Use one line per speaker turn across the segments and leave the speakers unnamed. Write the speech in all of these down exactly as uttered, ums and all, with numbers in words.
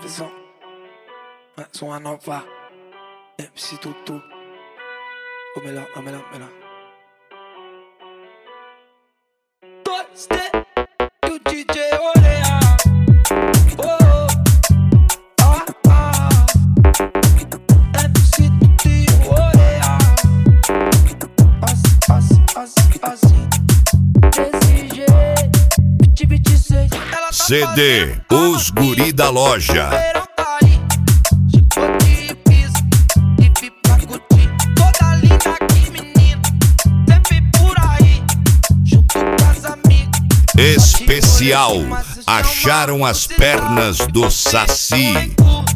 visão. Mais uma nova M C Tutu. O melhor, o melhor, o melhor. Dois D e o D J Oreia. Oh, ah, ah. M C Tutu e Oreia. Assim, assim, assim, assim. Desse jeito. vinte, vinte e seis.
C D Os Guri da Loja. Especial, acharam as pernas do Saci.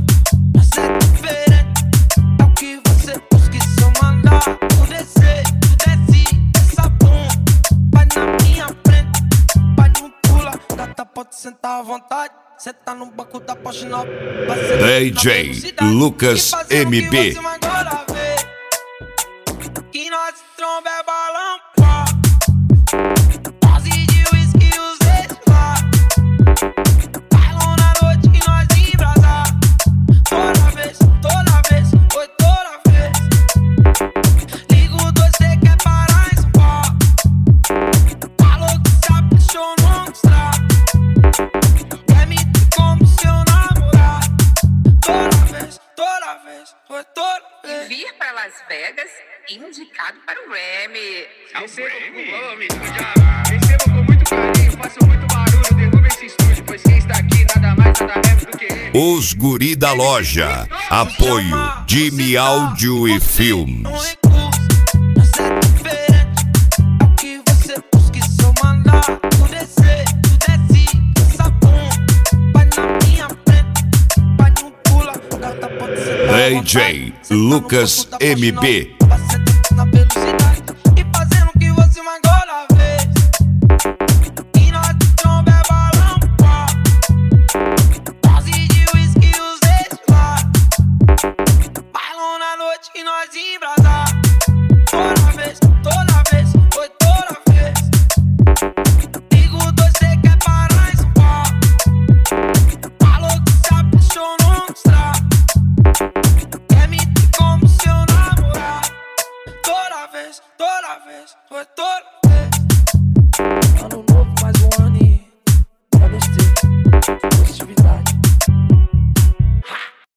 Pode sentar à vontade, senta no banco da Porsche nova.
D J Lucas M B.
Que nós tromba é balão, pá. Dose de whisky, os ex lá. Bailão na noite que nós embrasar. Toda vez, toda vez, foi toda vez. Ligo dois, cê quer parar em São Paulo. Falou que se apaixonou, mostrar. Quer me ter como seu namorado. Toda vez, toda vez, foi toda vez.
Vir para Las Vegas, indicado para o Grammy.
Recebo com, recebo com muito carinho, faço muito barulho, derruba esse estúdio, pois quem está aqui nada mais, nada menos do que ele.
Os Guri da Loja. Apoio Jimmy Áudio e Filmes. D J Lucas M B.